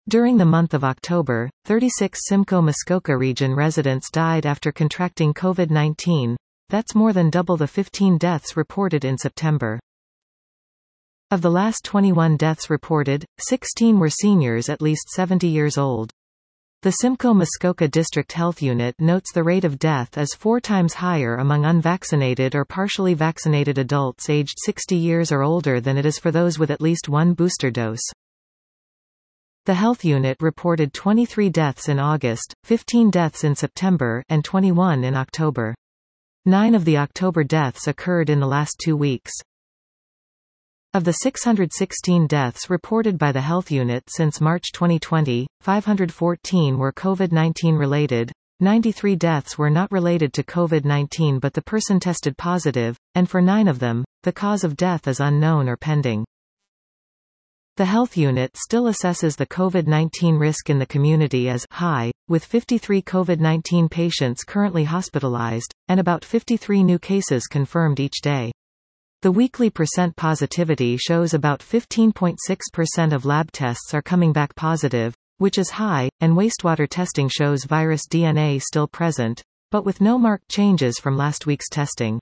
During the month of October, 36 Simcoe-Muskoka region residents died after contracting COVID-19. That's more than double the 15 deaths reported in September. Of the last 21 deaths reported, 16 were seniors at least 70 years old. The Simcoe-Muskoka District Health Unit notes the rate of death is 4 times higher among unvaccinated or partially vaccinated adults aged 60 years or older than it is for those with at least one booster dose. The health unit reported 23 deaths in August, 15 deaths in September, and 21 in October. 9 of the October deaths occurred in the last 2 weeks. Of the 616 deaths reported by the health unit since March 2020, 514 were COVID-19 related. 93 deaths were not related to COVID-19 but the person tested positive, and for 9 of them, the cause of death is unknown or pending. The health unit still assesses the COVID-19 risk in the community as high, with 53 COVID-19 patients currently hospitalized, and about 53 new cases confirmed each day. The weekly percent positivity shows about 15.6% of lab tests are coming back positive, which is high, and wastewater testing shows virus DNA still present, but with no marked changes from last week's testing.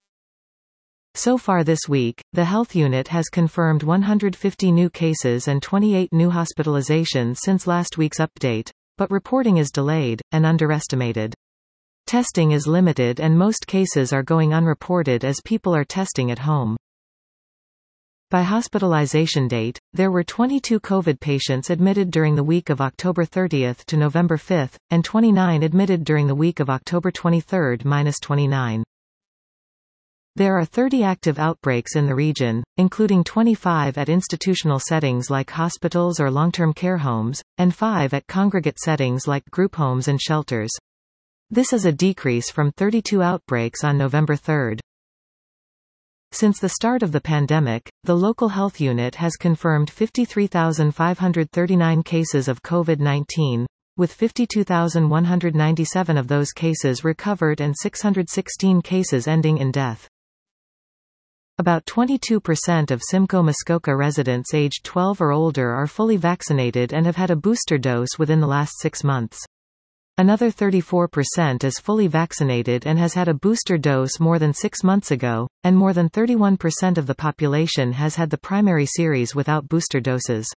So far this week, the health unit has confirmed 150 new cases and 28 new hospitalizations since last week's update, but reporting is delayed, and underestimated. Testing is limited and most cases are going unreported as people are testing at home. By hospitalization date, there were 22 COVID patients admitted during the week of October 30 to November 5, and 29 admitted during the week of October 23–29. There are 30 active outbreaks in the region, including 25 at institutional settings like hospitals or long-term care homes, and 5 at congregate settings like group homes and shelters. This is a decrease from 32 outbreaks on November 3. Since the start of the pandemic, the local health unit has confirmed 53,539 cases of COVID-19, with 52,197 of those cases recovered and 616 cases ending in death. About 22% of Simcoe-Muskoka residents aged 12 or older are fully vaccinated and have had a booster dose within the last 6 months. Another 34% is fully vaccinated and has had a booster dose more than 6 months ago, and more than 31% of the population has had the primary series without booster doses.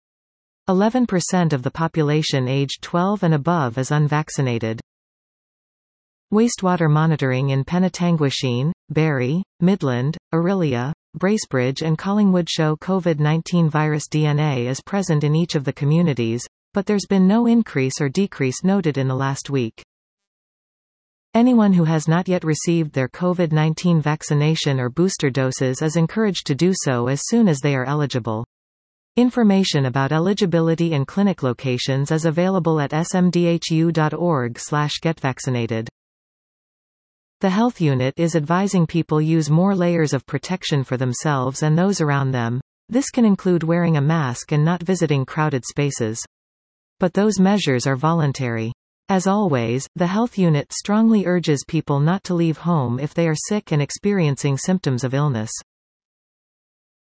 11% of the population aged 12 and above is unvaccinated. Wastewater monitoring in Penetanguishene, Barrie, Midland, Orillia, Bracebridge and Collingwood show COVID-19 virus DNA is present in each of the communities, but there's been no increase or decrease noted in the last week. Anyone who has not yet received their COVID-19 vaccination or booster doses is encouraged to do so as soon as they are eligible. Information about eligibility and clinic locations is available at smdhu.org/getvaccinated. The health unit is advising people use more layers of protection for themselves and those around them. This can include wearing a mask and not visiting crowded spaces. But those measures are voluntary. As always, the health unit strongly urges people not to leave home if they are sick and experiencing symptoms of illness.